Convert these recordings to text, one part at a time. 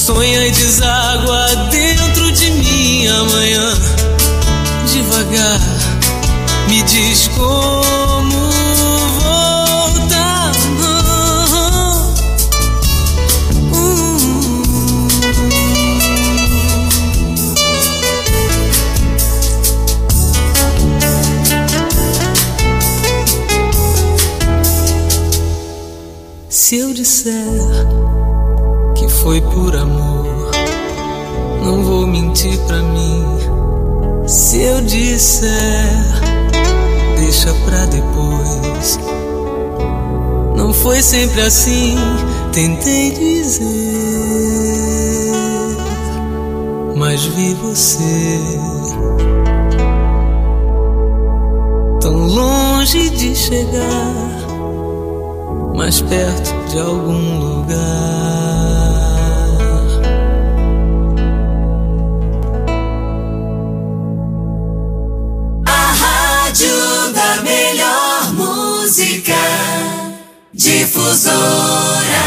sonha e deságua dentro de mim amanhã. Devagar, me diz como voltar. Se eu disser que foi por amor, não vou mentir pra mim. Se eu disser, deixa pra depois. Não foi sempre assim, tentei dizer, mas vi você tão longe de chegar, mais perto de algum lugar. Rádio da melhor música, Difusora.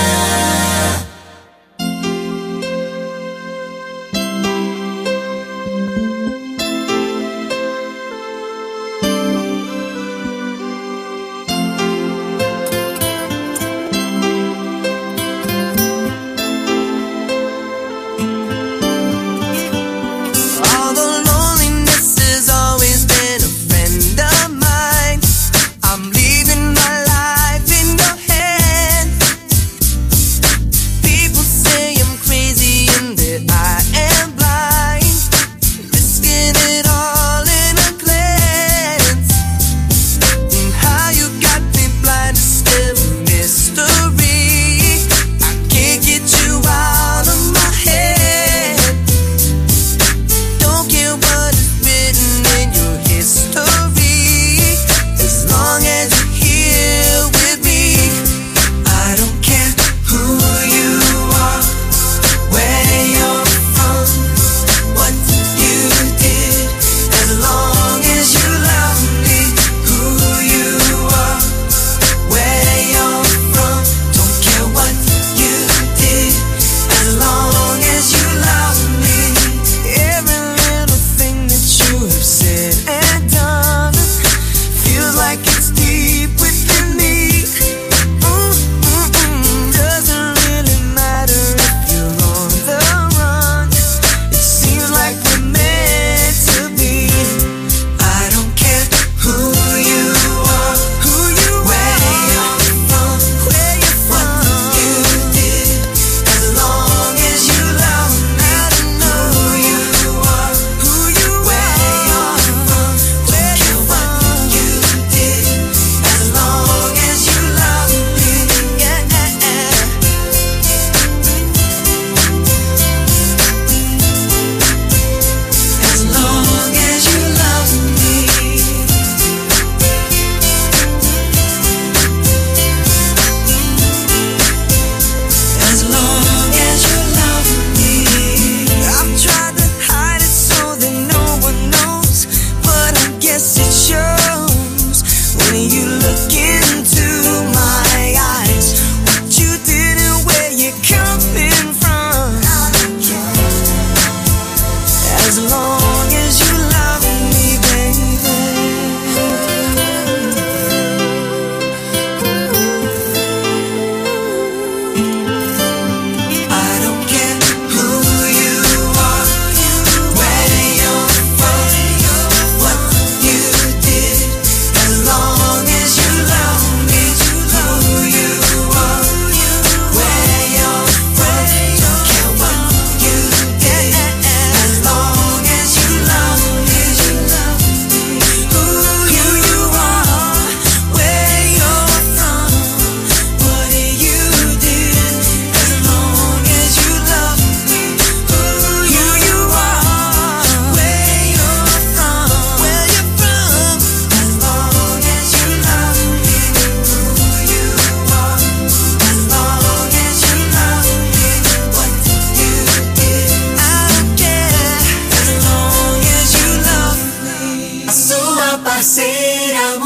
parceira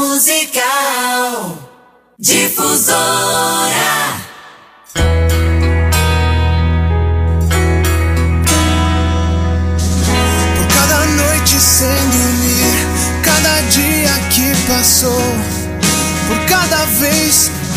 musical Difusora.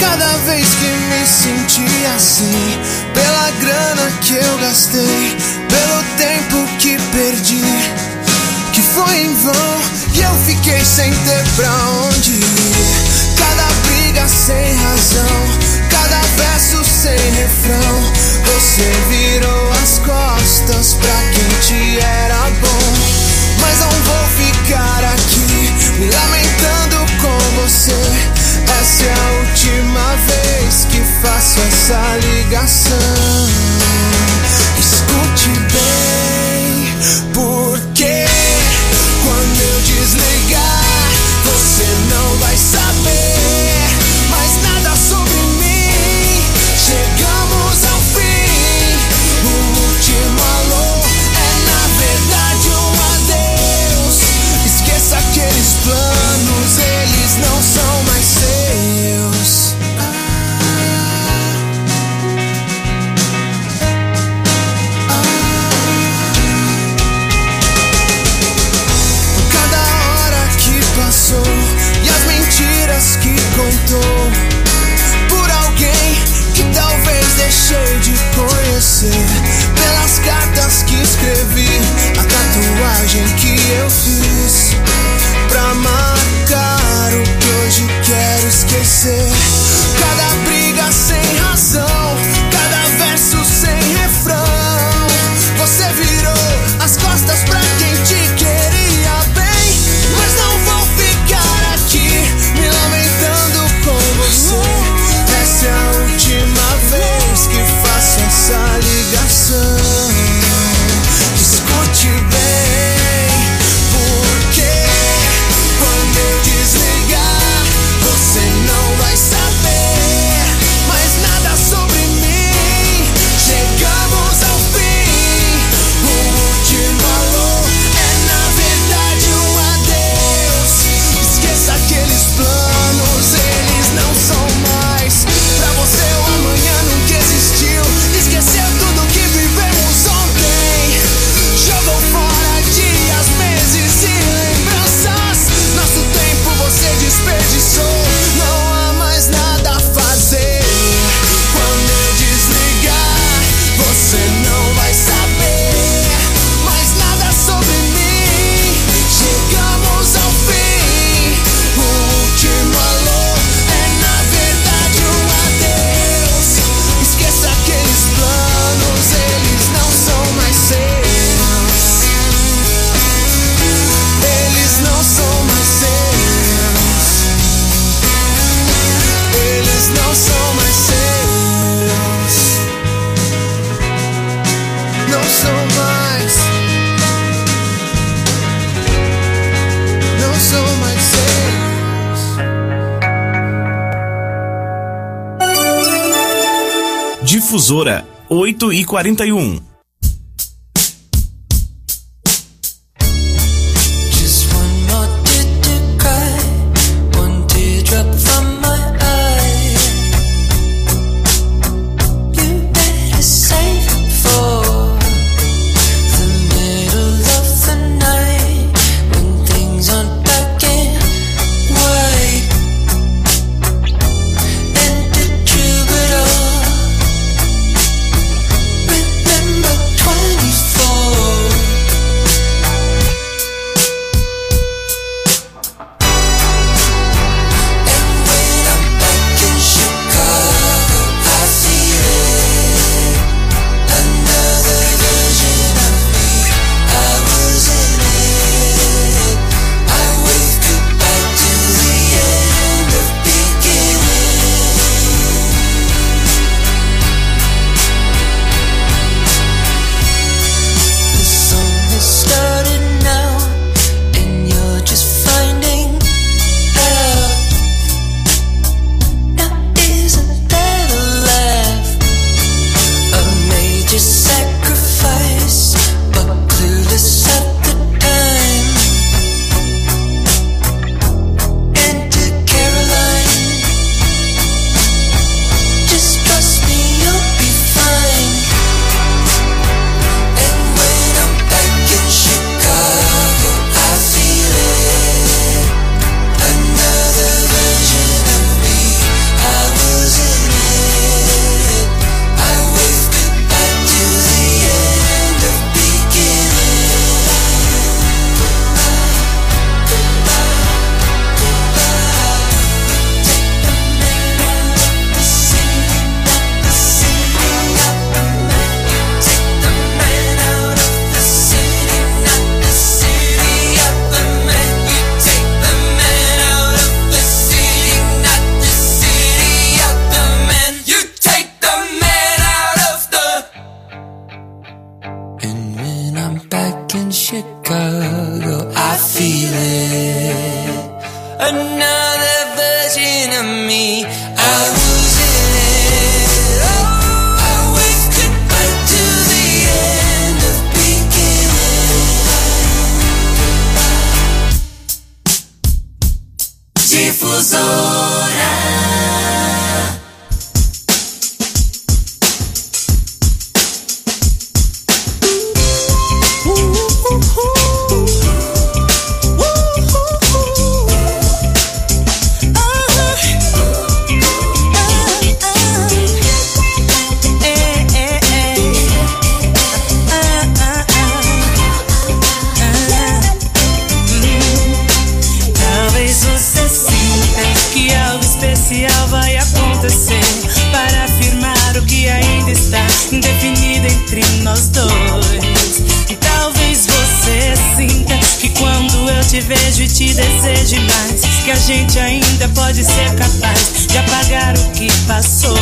Cada vez que me senti assim, pela grana que eu gastei, pelo tempo que perdi, que foi em vão, e eu fiquei sem ter pra onde ir. Cada briga sem razão, cada verso sem refrão. Você virou as costas pra quem te era bom. Mas não vou ficar aqui me lamentando com você. Essa é a última vez que faço essa ligação. Escute bem, porque quando eu desligar, você não vai saber mais nada sobre mim. Chegamos ao fim, o último alô é na verdade um adeus. Esqueça aqueles planos, eles não são mais seus. Cada hora que passou e as mentiras que contou por alguém que talvez deixei de conhecer, pelas cartas que escrevi, a tatuagem que eu fiz pra marcar o que hoje quero esquecer. Cada briga sem razão, cada verso sem refrão. Você virou as costas pra quem te queria bem. Mas não vou ficar aqui me lamentando com você. Essa é a última vez que faço essa ligação. Escute bem, porque quando eu desligar, você não vai saber mais nada sobre mim. Chegamos ao fim, o último alô é na verdade um adeus. Esqueça aqueles planos, eles não são mais pra você. O amanhã nunca existiu. Esqueceu tudo que vivemos ontem. Jogou fora dias, meses e lembranças. Nosso tempo você desperdiçou. Não há mais nada a fazer. Quando eu desligar, você não vai saber mais nada sobre mim. Chegamos ao fim, o último alô é na verdade um adeus. Esqueça aqueles planos, eles não são mais seus. Eles não são mais seus. Eles não são mais seus. Não são mais. Não são mais seus. Difusora 8h41. Just one more tear to cry, one teardrop from my eye. You better save it for the middle of the night, when things aren't black and white. And the troubadour, remember back in Chicago, I feel it. Another version of me, I was in it. Oh, I waved goodbye to the end of beginning. Difusora. Vai acontecer para afirmar o que ainda está indefinido entre nós dois. E talvez você sinta que quando eu te vejo e te deseje mais, que a gente ainda pode ser capaz de apagar o que passou.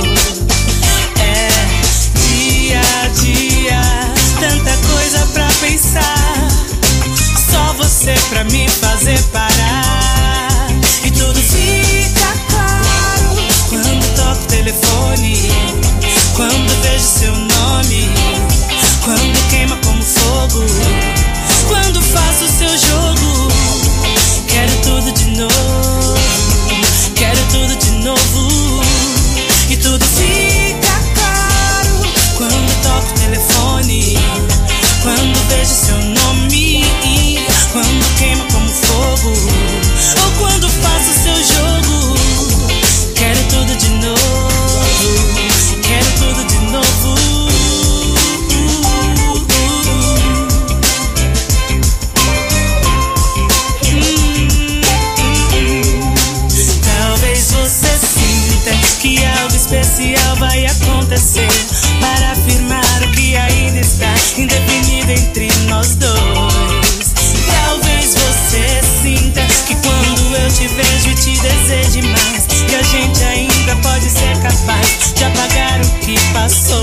É dia a dia, tanta coisa pra pensar, só você pra me fazer parar. E tudo fica claro quando toco o telefone, quando vejo seu nome, quando queima como fogo, quando faço o seu jogo. Quero tudo de novo, quero tudo de novo. E tudo fica claro quando toco o telefone, quando vejo seu nome, quando queima como fogo, ou quando faço o seu jogo. Quero tudo de novo, quero tudo de novo. Talvez você sinta que algo especial vai acontecer para afirmar o que ainda está indefinido entre nós dois. Talvez você sinta que quando eu te vejo e te deseje mais, que a gente ainda pode ser capaz de apagar o que passou.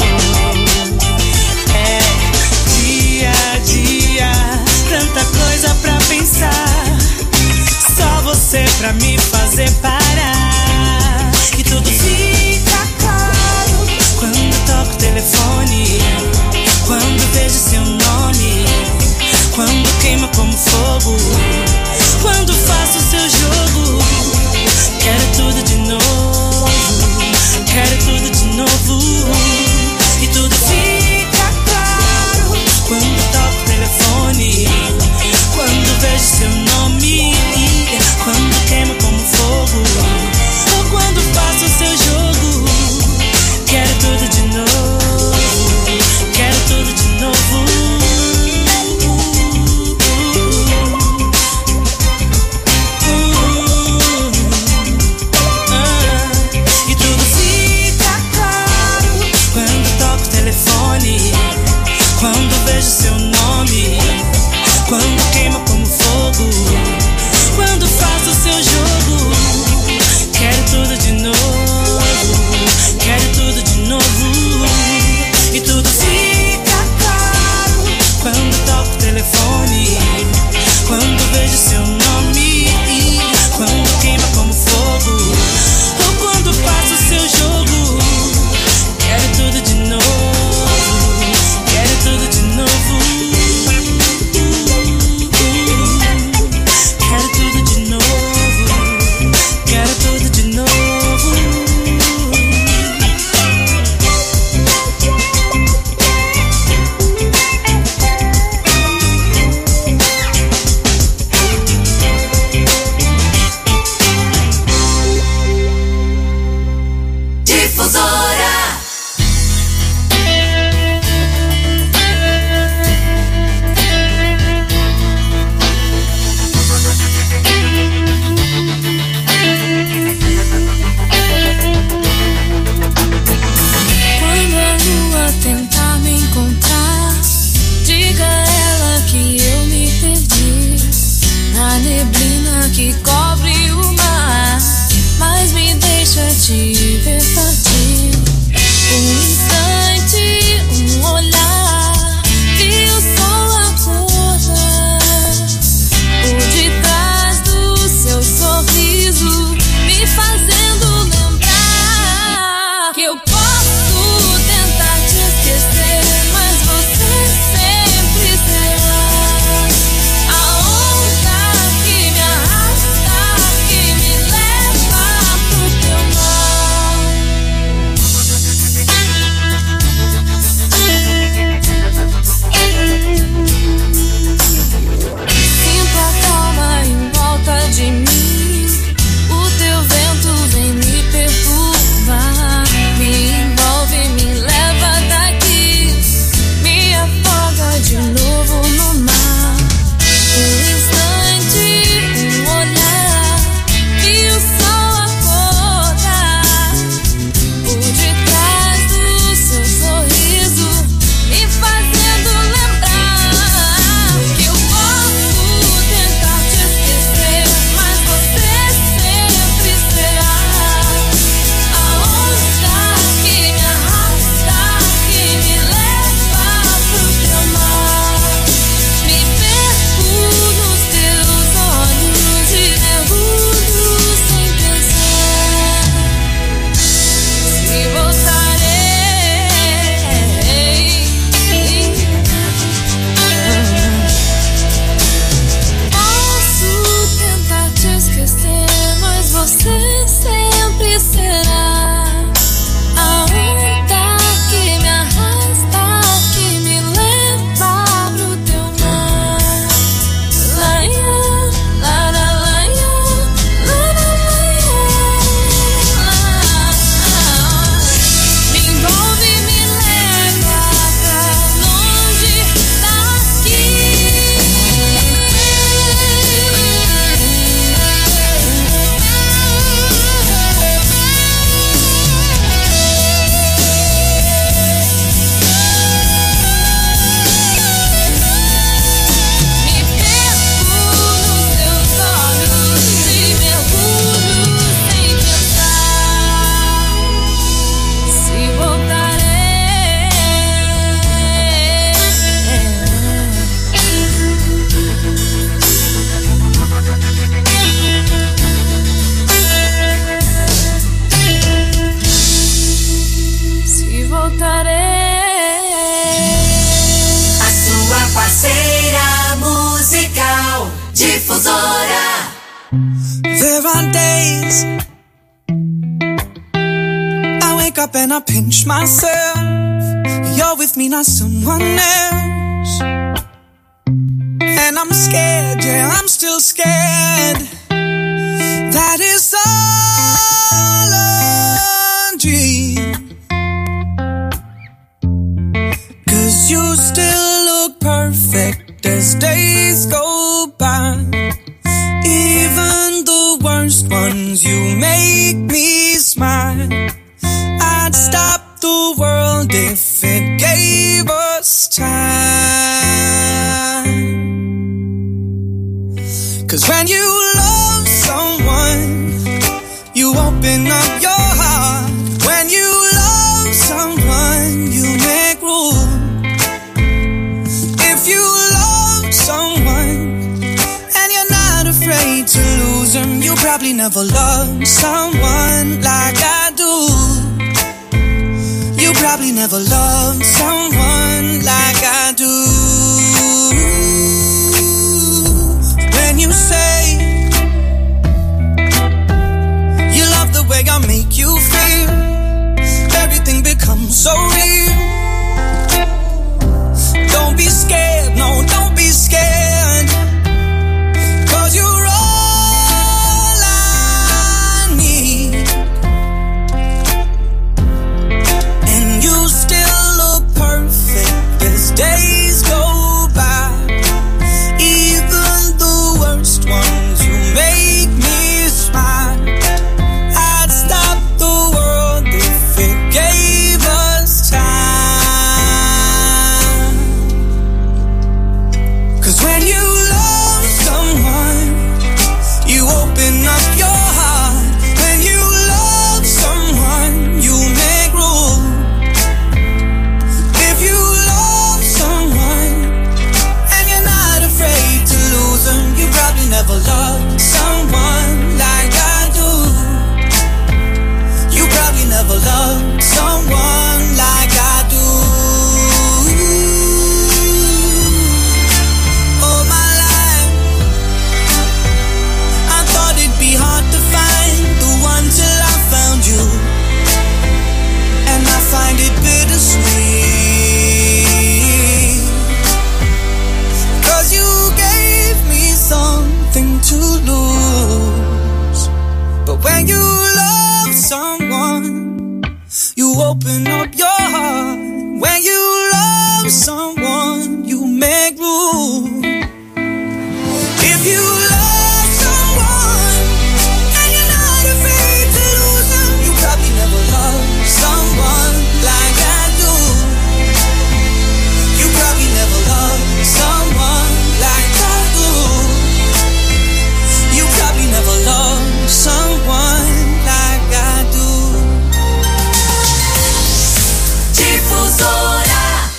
É dia a dia, tanta coisa pra pensar, só você pra me fazer parar. E tudo fica claro quando toco o telefone, quando vejo seu nome, quando queima como fogo, quando faço o seu jogo. Quero tudo de novo, quero tudo de novo. E tudo fica claro quando toco o telefone, quando vejo seu nome, quando queima como fogo, Difusora. There are days I wake up and I pinch myself. You're with me, not someone else. And I'm scared, yeah, I'm still scared. That is all a dream. 'Cause you still look perfect as days go by. Even the worst ones, you make me smile. I'd stop the world if it gave us time. 'Cause when you love someone, you open up your heart. When you love someone, you make room. If you love someone and you're not afraid to lose them, you probably never loved someone like I do. You probably never loved someone like I do. When you say you love the way I make you feel, everything becomes so real. Don't be scared, no, don't be scared. 'Cause you're all I need. And you still look perfect as days go by. Even the worst ones, you make me smile. I'd stop the world if it gave us time. 'Cause when you love someone, you open up your heart. When you love someone, you make room. If you love someone and you're not afraid to lose them, you probably never loved someone like I do. You probably never loved someone like I do. All my life I thought it'd be hard to find the one till I found you. And I find it bittersweet. 'Cause you gave me something to lose. But when you love someone, you open up your heart. When you love someone, you make room. If you love someone and you're not afraid to lose them, you probably never loved someone like I do. You probably never loved someone like I do. You probably never loved someone like I do. Difusora.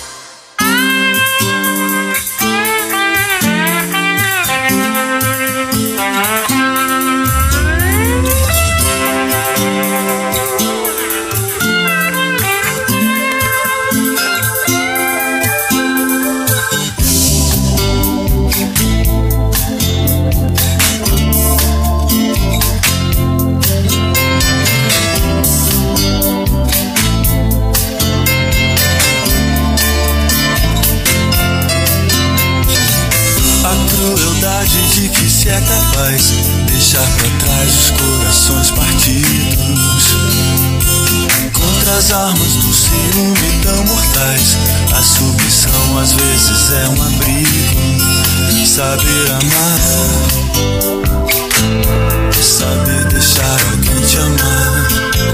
A crueldade de que se é capaz deixar pra trás os corações partidos. Contra as armas do ciúme tão mortais, a submissão às vezes é um abrigo. Saber amar, saber deixar alguém te amar.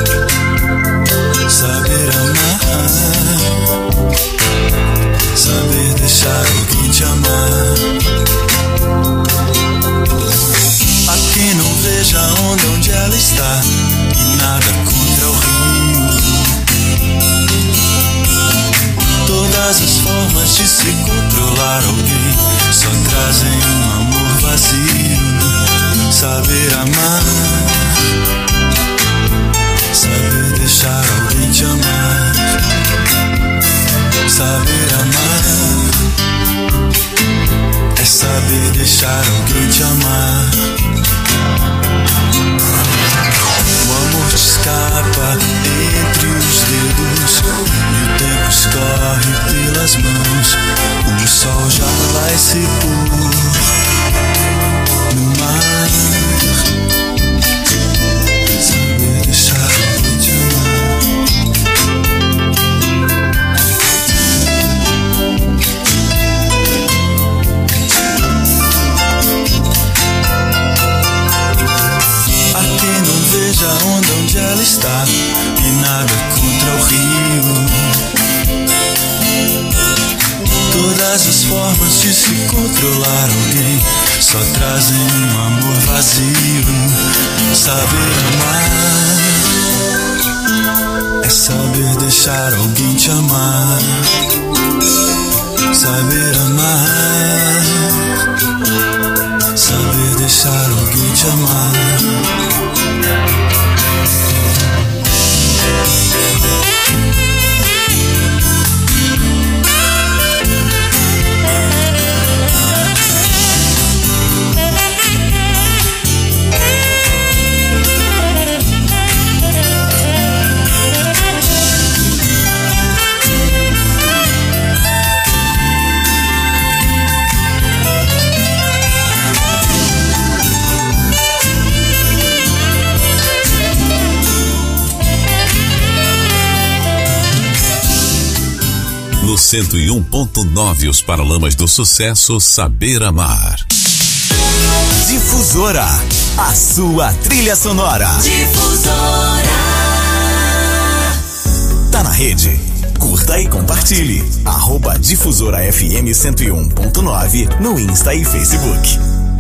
Saber amar, saber deixar alguém te amar. A quem não veja a onda onde ela está, e nada contra o rio. Todas as formas de se controlar alguém só trazem um amor vazio. Saber amar, saber deixar alguém te amar. Saber amar é saber deixar alguém te amar. O amor te escapa entre os dedos e o tempo escorre pelas mãos. O sol já vai se pôr no mar. Saber deixar alguém te amar. Há quem não veja a onda onde ela está e nada contra o rio. Todas as formas de se controlar alguém só trazem um amor vazio. Saber amar é saber deixar alguém te amar. Saber amar, saber deixar alguém te amar. No 101.9, os Paralamas do Sucesso, Saber Amar. Difusora, a sua trilha sonora. Difusora. Tá na rede? Curta e compartilhe. @Difusora FM 101.9 no Insta e Facebook.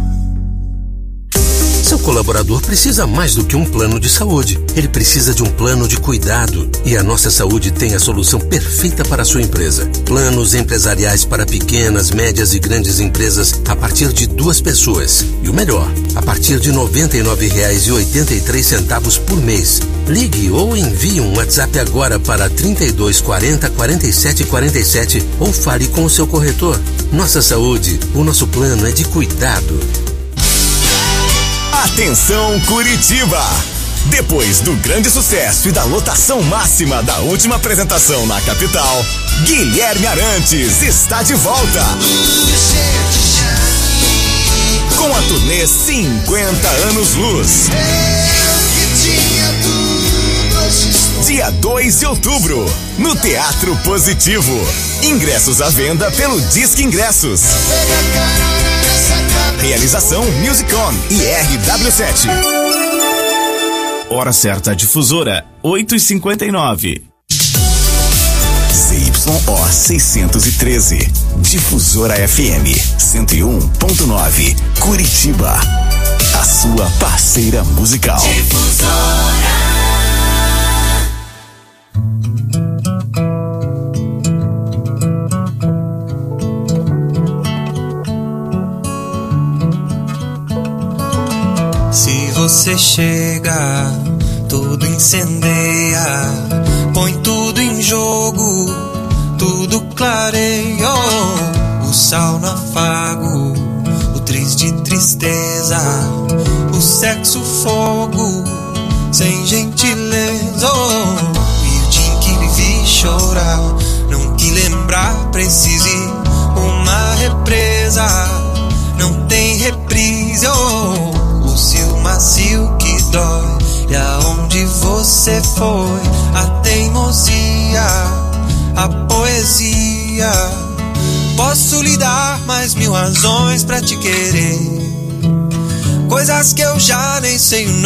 Seu colaborador precisa mais do que um plano de saúde. Ele precisa de um plano de cuidado. E a Nossa Saúde tem a solução perfeita para a sua empresa. Planos empresariais para pequenas, médias e grandes empresas a partir de 2 pessoas. E o melhor, a partir de R$ 99,83 por mês. Ligue ou envie um WhatsApp agora para 32 40 47 47 ou fale com o seu corretor. Nossa Saúde, o nosso plano é de cuidado. Atenção, Curitiba! Depois do grande sucesso e da lotação máxima da última apresentação na capital, Guilherme Arantes está de volta com a turnê 50 Anos Luz. Dia 2 de outubro, no Teatro Positivo. Ingressos à venda pelo Disque Ingressos. Realização Musicon e RW7. Hora certa, Difusora, 8h59. ZYO 613. Difusora FM 101.9. Curitiba. A sua parceira musical. Difusora. Se você chega, tudo incendeia, põe tudo em jogo, tudo clareia. O sal no afago, o triz de tristeza, o sexo fogo, sem gentileza. E o dia que lhe vi chorar, não te lembrar, precise uma represa, não tem reprise. O seu macio que dói, e aonde você foi, a teimosia, a poesia. Posso lhe dar mais 1000 razões pra te querer, coisas que eu já nem sei o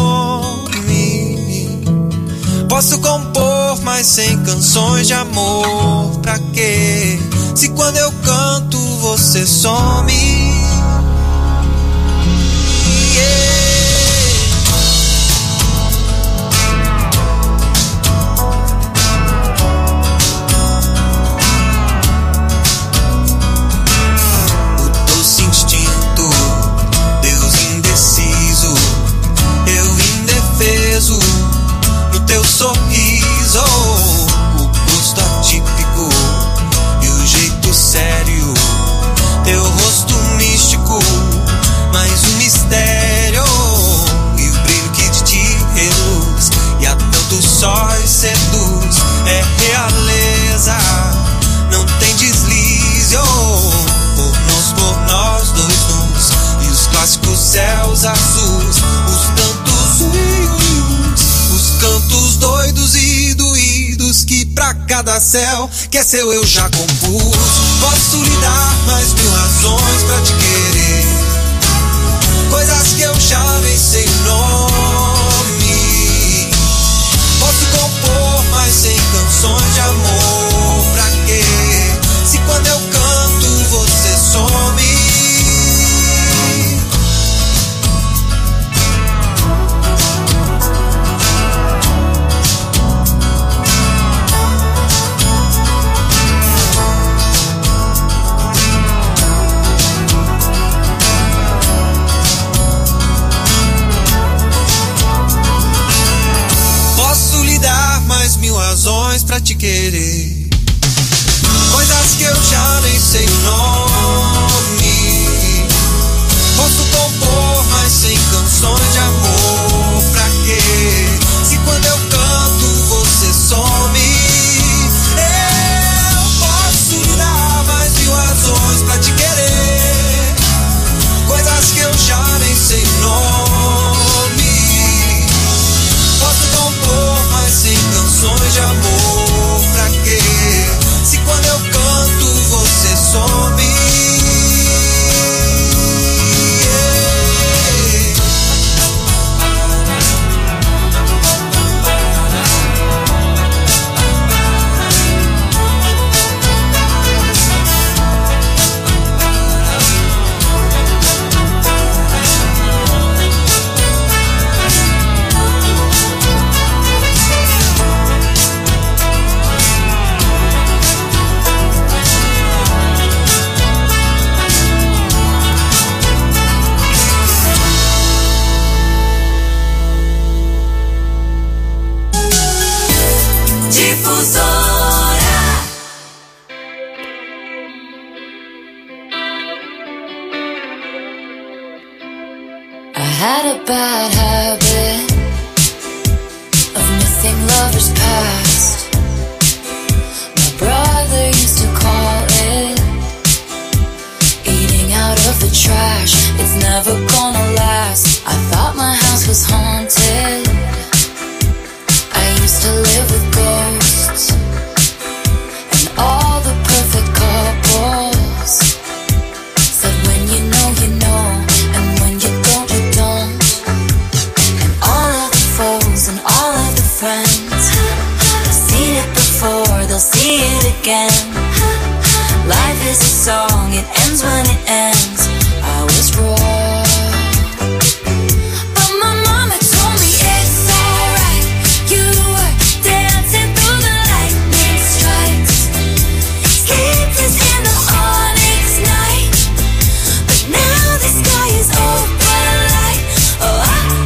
nome. Posso compor mais 100 canções de amor, pra quê? Se quando eu canto você some. Sorriso, o gosto atípico e o jeito sério, teu rosto me olhos azuis, os cantos doidos e doídos que pra cada céu que é seu eu já compus. Posso lhe dar mais mil razões pra te querer, coisas que eu já nem sei o nome. Posso compor mais 100 canções de amor, pra quê? Se quando eu canto você some. Mais mil razões pra te querer, coisas que eu já nem sei o nome. Posso compor mais 100 canções de amor, pra quê? Se quando eu canto você some. Eu posso lhe dar mais mil razões pra te querer, coisas que eu já nem sei o nome. Posso compor mais 100 canções de amor, pra quê? Se quando eu canto você some. Had a bad habit of missing lovers past. My brother used to call it eating out of the trash. It's never gonna last. I thought my house was haunted. I used to live with ghosts and all the perfect couples said when you know you know, and when you don't you don't. And all of the foes and all of the friends seen it before, they'll see it again. Life is a song, it ends when it ends. I was wrong, but my mama told me it's alright. You were dancing through the lightning strikes, sleepless in the onyx night. But now the sky is open light. Oh,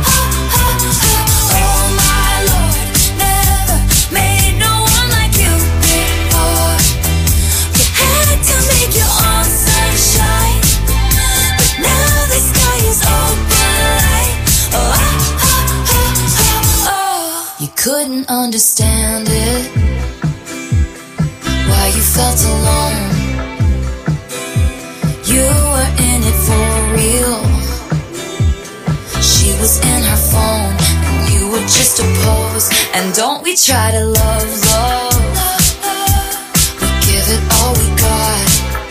oh my Lord, never made no one like you before. You had to make your own sunshine, but now the sky is open light. Oh, you couldn't understand it, why you felt alone. You were in it for real. She was in her phone and you were just a pose. And don't we try to love, we give it all we got.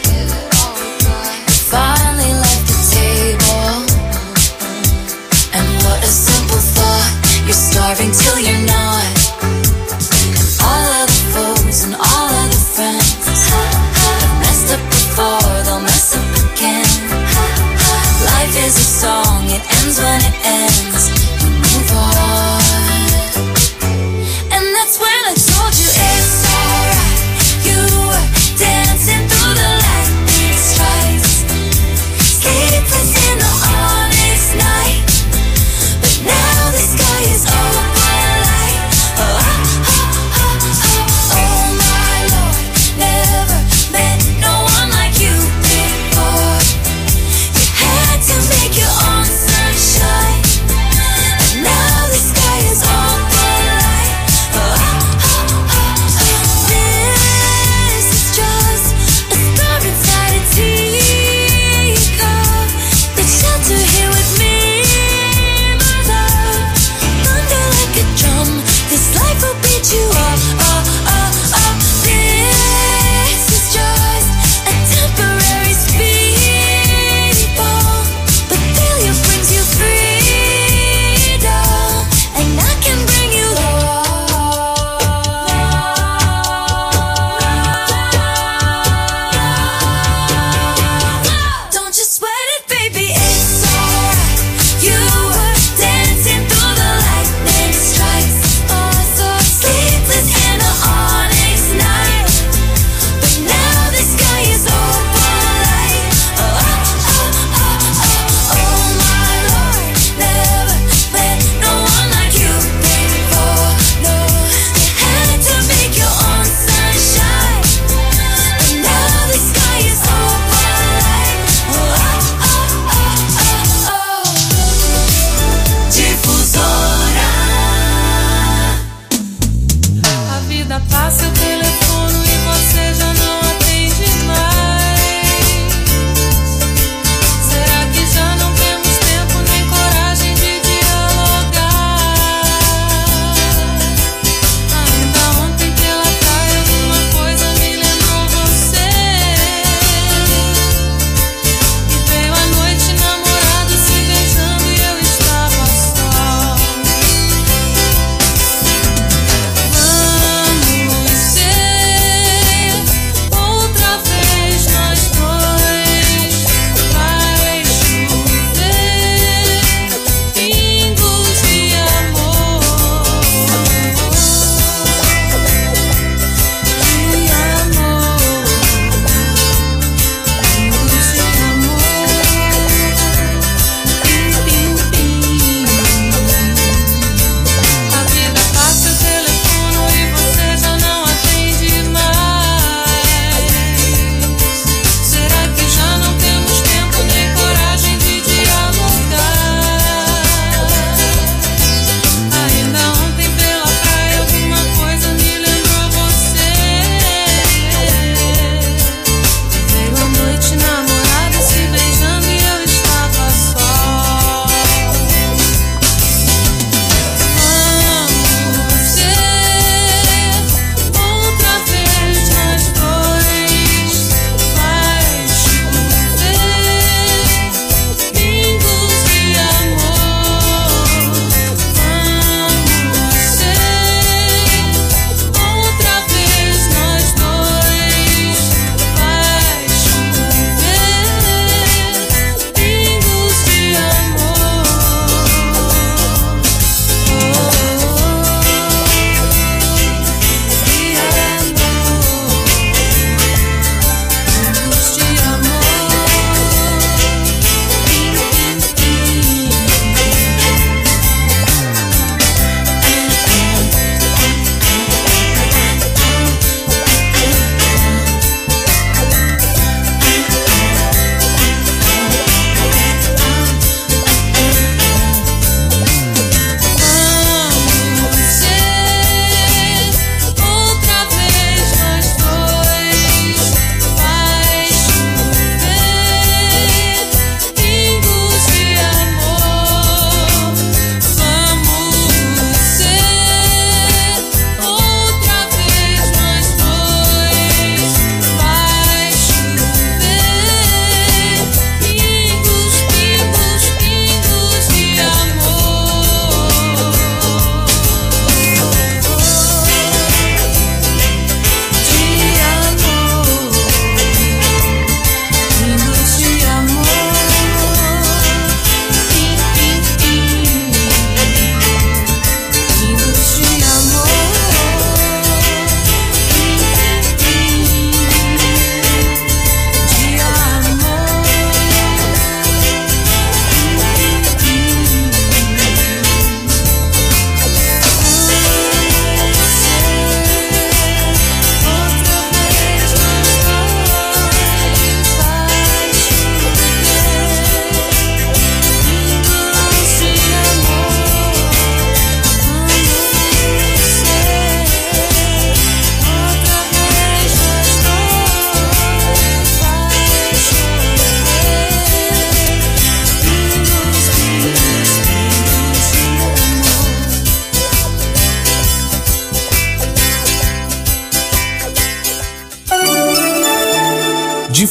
Finally left the table, and what a simple thought. You're starving till you're not. And all of the foes and all of the friends have messed up before, they'll mess up again. Life is a song, it ends when it ends. You move on. And that's when I told you it's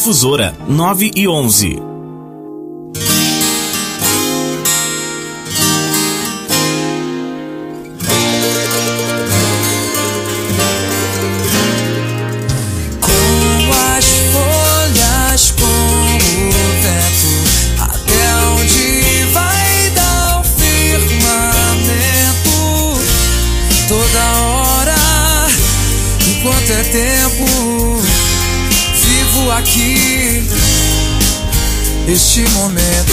Difusora 9 e 11. É tempo, vivo aqui este momento.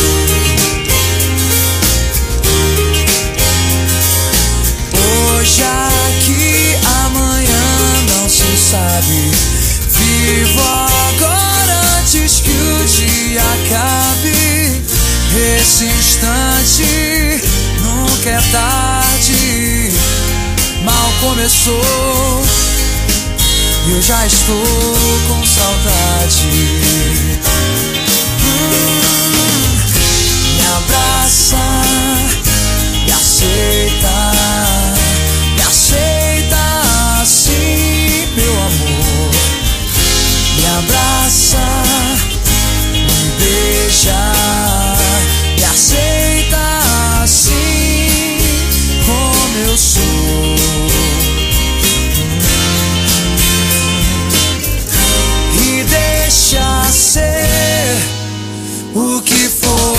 Hoje aqui, amanhã não se sabe. Vivo agora antes que o dia acabe. Esse instante nunca é tarde. Mal começou. Eu já estou com saudade. Me abraça, me aceita assim, meu amor. Me abraça, me beija, me aceita assim, como eu sou. Deixa ser o que for.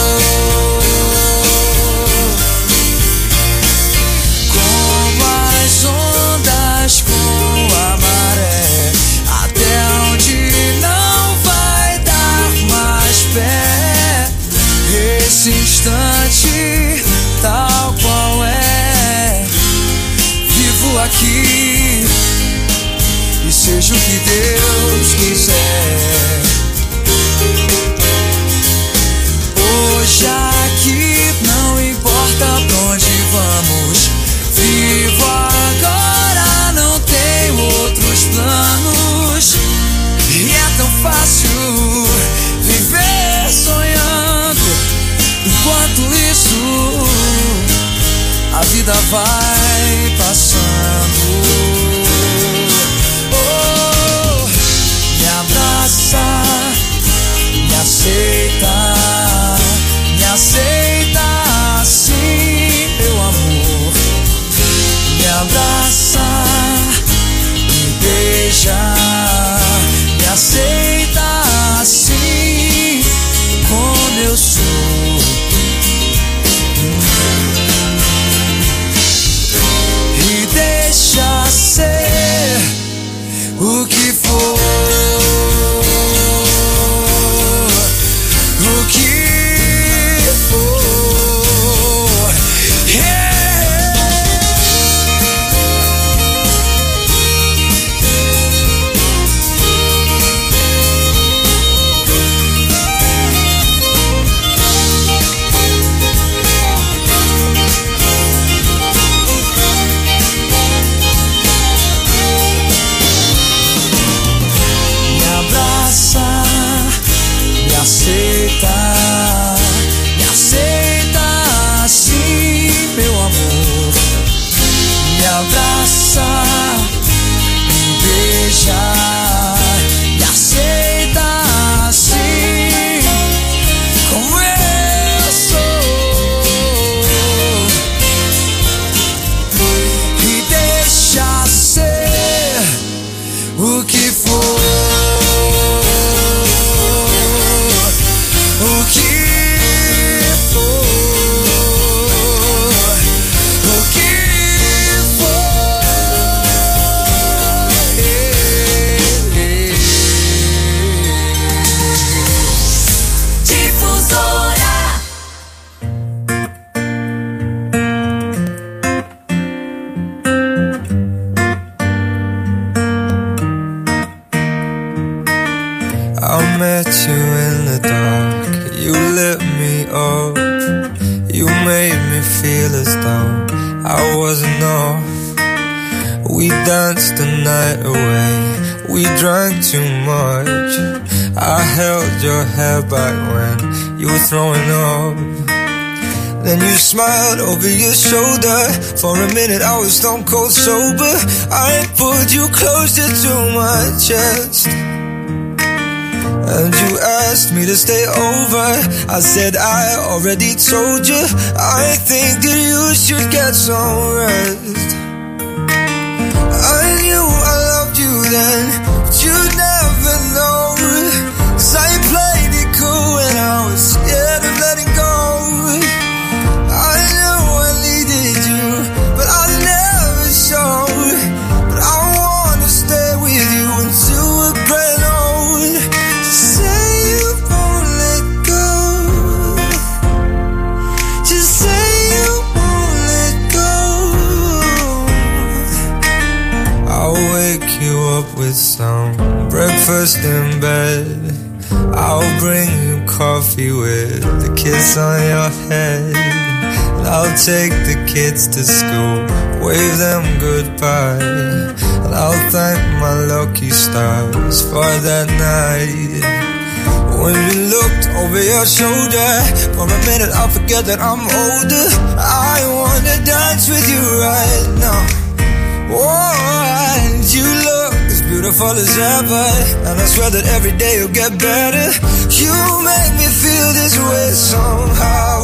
Como as ondas com a maré, até onde não vai dar mais pé. Esse instante, tal qual é, vivo aqui. E seja o que Deus quiser. Hoje aqui não importa pra onde vamos. Vivo agora, não tenho outros planos. E é tão fácil viver sonhando. Enquanto isso, a vida vai passando. Me aceita assim, meu amor. Me abraça, me beija, me aceita assim, como eu sou. E deixa ser o que for. Me aceita assim, meu amor. Me abraça, me beija, me aceita assim, como eu sou. E deixa ser o que for. I met you in the dark, you lit me up. You made me feel as though I wasn't off. We danced the night away, we drank too much. I held your hair back when you were throwing up. Then you smiled over your shoulder. For a minute I was stone cold sober. I pulled you closer to my chest. and you asked me to stay over. I said I already told you, I think that you should get some rest. I knew I loved you then, but you'd never know, 'cause I played it cool when I was scared of letting go. I knew I needed you, but I never showed. But I wanna stay with you until we're gray and old. Just say you won't let go. Just say you won't let go. I'll wake you up with some breakfast in bed. I'll bring you coffee with a kiss on your head. And I'll take the kids to school, wave them goodbye. And I'll thank my lucky stars for that night. When you looked over your shoulder, for a minute I forget that I'm older. I wanna dance with you right now. Oh, you look as beautiful as ever, and I swear that every day you'll get better. You make me feel this way somehow.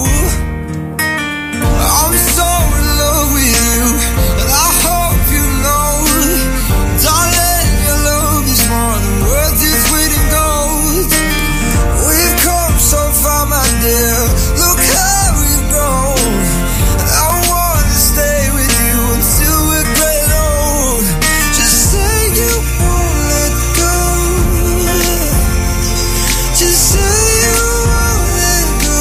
I'm so in love with you, and I hope you know, darling, your love is more than worth its weight in gold. We've come so far, my dear, look how we've grown. And I wanna stay with you until we're gray and old. Just say you won't let go. Just say you won't let go.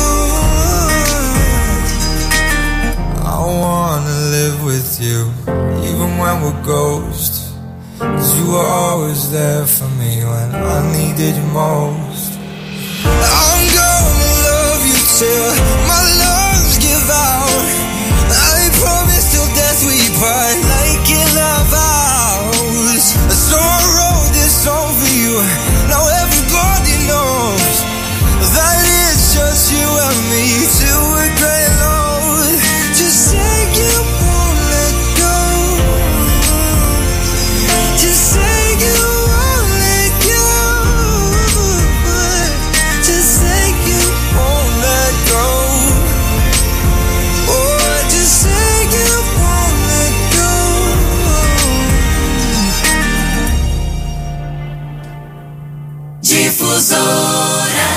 I wanna live with you, even when we're ghosts. 'Cause you were always there for me when I needed you most. I'm gonna love you till my lungs give out. I promise till death we part, like in our vows. So I wrote this song for you, now everybody knows that it's just you and me till we're gray and old. Just say you won't let go. Just say you won't let go. Just say you won't let go. Oh, just say you won't let go. Difusora.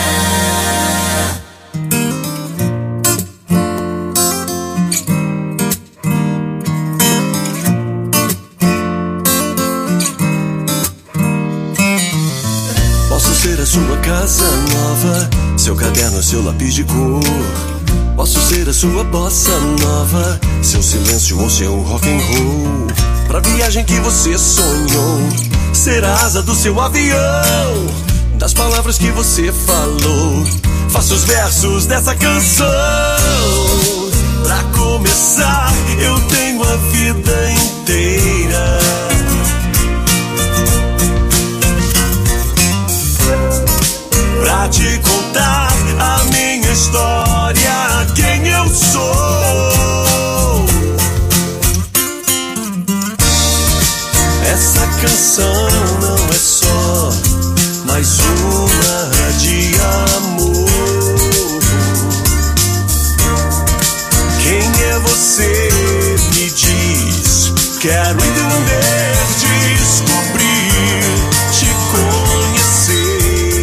Posso ser a sua casa nova, seu caderno, seu lápis de cor. Posso ser a sua bossa nova, seu silêncio ou seu rock and roll. Pra viagem que você sonhou, ser a asa do seu avião. Das palavras que você falou, faço os versos dessa canção. Pra começar, eu tenho a vida inteira. Pra te contar a minha história, quem eu sou. Essa canção não é só mais uma de amor. Quem é você? Me diz. Quero entender, descobrir, te conhecer.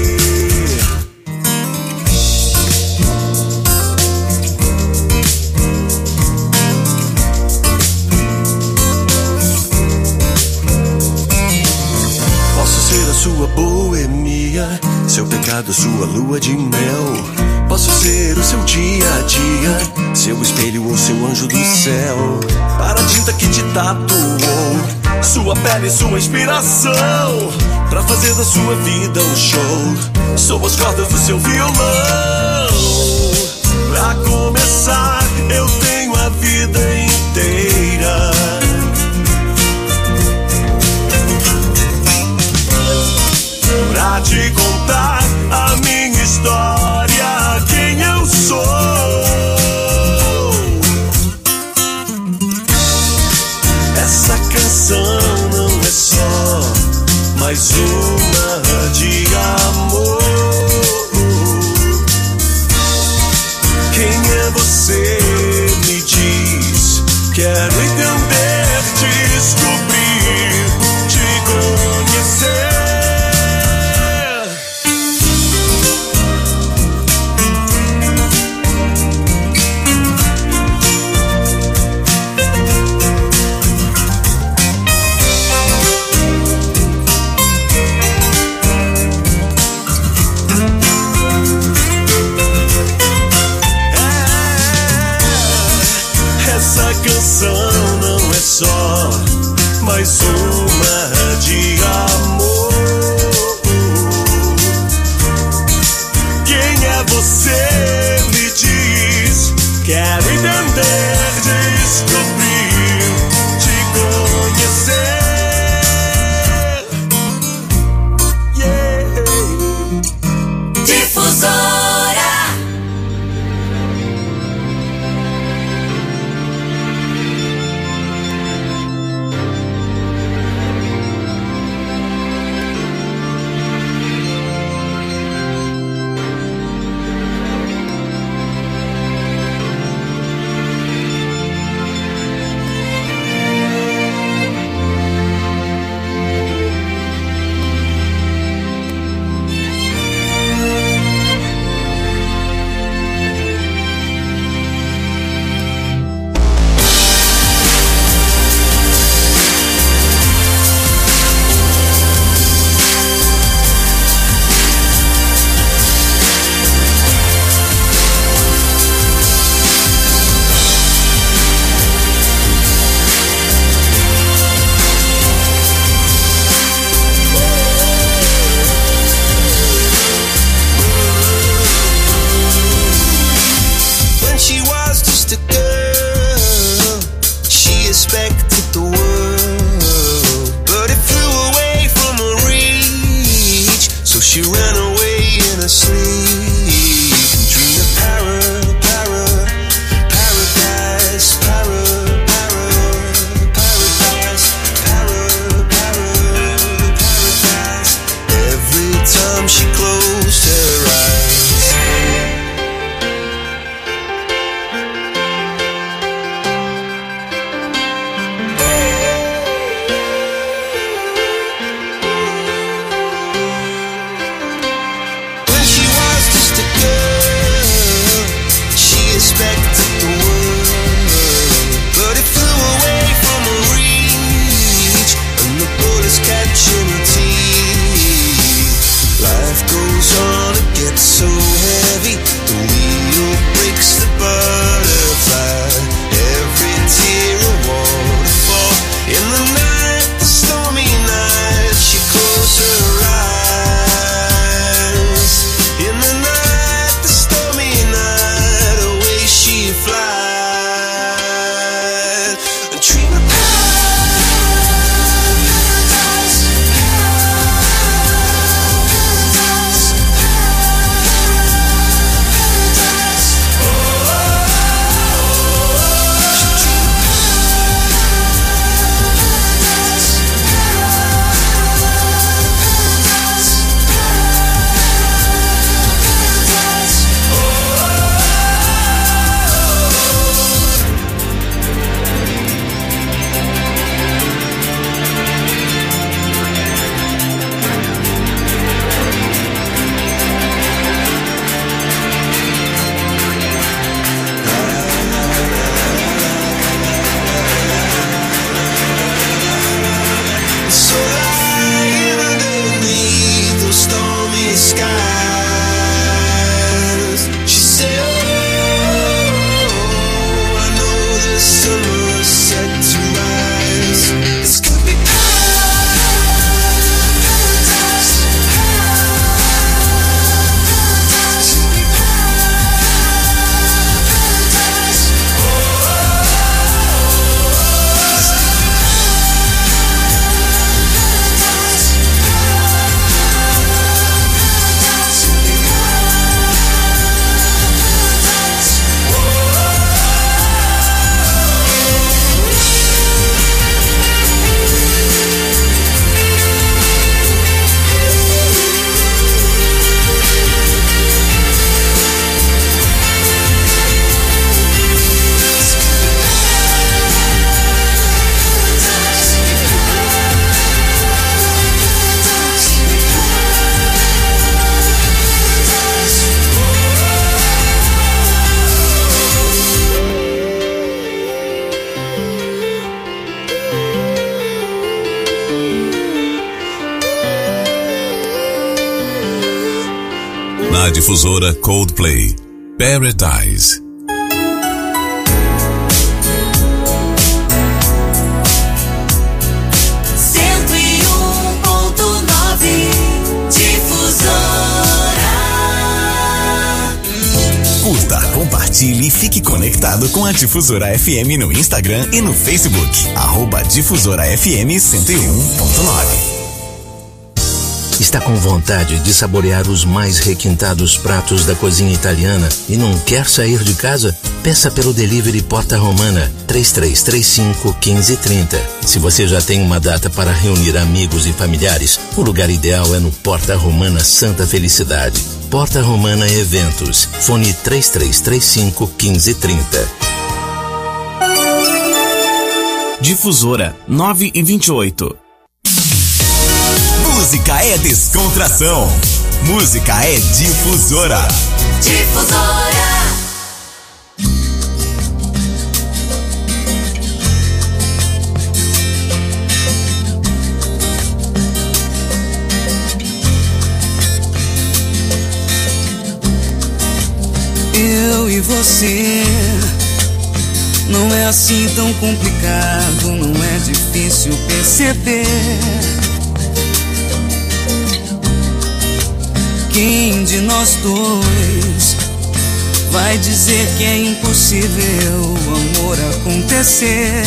Sua boemia, seu pecado, sua lua de mel. Posso ser o seu dia a dia, seu espelho ou seu anjo do céu. Para a tinta que te tatuou, sua pele, sua inspiração. Pra fazer da sua vida um show, sou as cordas do seu violão. Pra começar, eu tenho a vida inteira. Pra te contar a minha história, quem eu sou. Essa canção não é só mais uma de amor. é você, me diz. Quero entender, descobrir, te conhecer. Difusora. Na Difusora, Coldplay, Paradise. Difusora. compartilhe e fique conectado com a Difusora FM no Instagram e no Facebook. @Difusora FM 101.9. Está com vontade de saborear os mais requintados pratos da cozinha italiana e não quer sair de casa? Peça pelo delivery Porta Romana 3335-1530. Se você já tem uma data para reunir amigos e familiares, o lugar ideal é no Porta Romana Santa Felicidade. Porta Romana Eventos. Fone 3335-1530. Difusora 9:28. Música é descontração. Música é Difusora. Difusora. Eu e você, não é assim tão complicado, não é difícil perceber. Quem de nós dois vai dizer que é impossível o amor acontecer?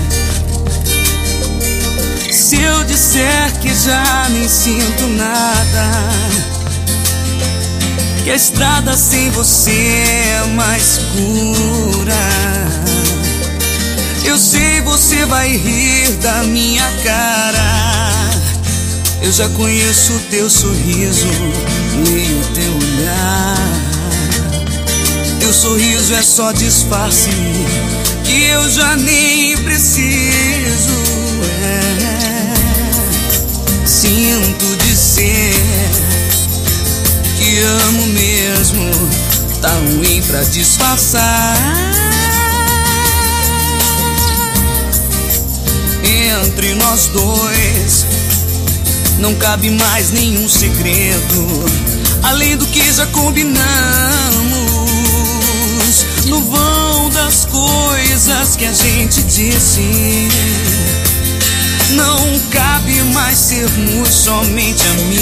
Se eu disser que já nem sinto nada, que a estrada sem você é mais escura, eu sei você vai rir da minha cara. Eu já conheço o teu sorriso e o teu olhar. Teu sorriso é só disfarce que eu já nem preciso. Sinto dizer que amo mesmo, tá ruim pra disfarçar. Entre nós dois não cabe mais nenhum segredo, além do que já combinamos. No vão das coisas que a gente disse, não cabe mais sermos somente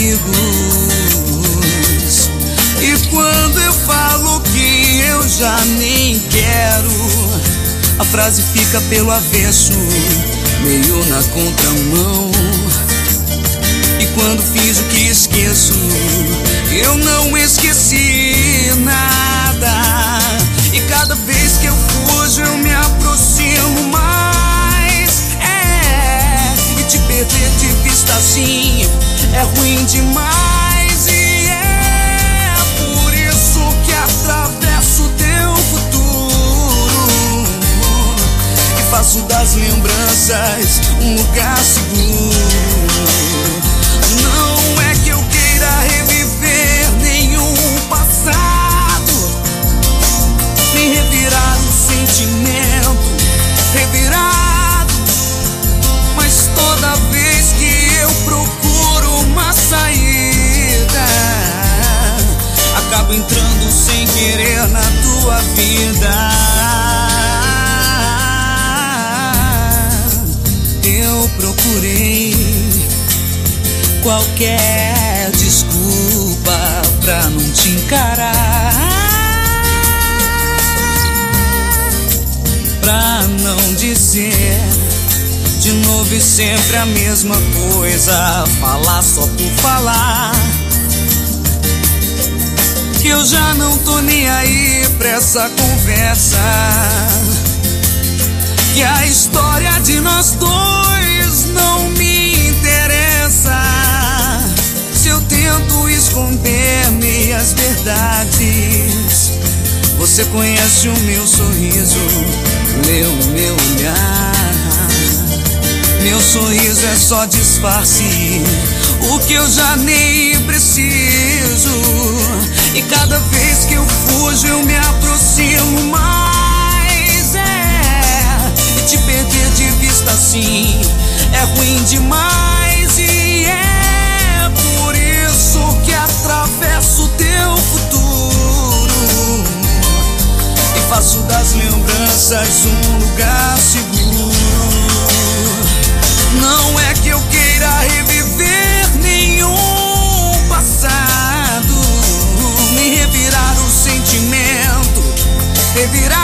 amigos. E quando eu falo que eu já nem quero, a frase fica pelo avesso, meio na contramão. E quando fiz o que esqueço, eu não esqueci nada. E cada vez que eu fujo eu me aproximo mais. E te perder de vista assim é ruim demais. E é por isso que atravesso o teu futuro e faço das lembranças um lugar seguro. Não é que eu queira reviver nenhum passado, nem revirar um sentimento revirado, mas toda vez que eu procuro uma saída, acabo entrando sem querer na tua vida. Eu procurei qualquer desculpa pra não te encarar, pra não dizer de novo e sempre a mesma coisa, falar só por falar. Que eu já não tô nem aí pra essa conversa, que a história de nós dois não me interessa. Se eu tento esconder meias verdades, você conhece o meu sorriso, leu o meu olhar. Meu sorriso é só disfarce, o que eu já nem preciso. E cada vez que eu fujo eu me aproximo mais. E te perder de vista assim é ruim demais. E é por isso que atravesso o teu futuro e faço das lembranças um lugar seguro. Não é que eu queira reviver nenhum passado, nem revirar o sentimento revirar.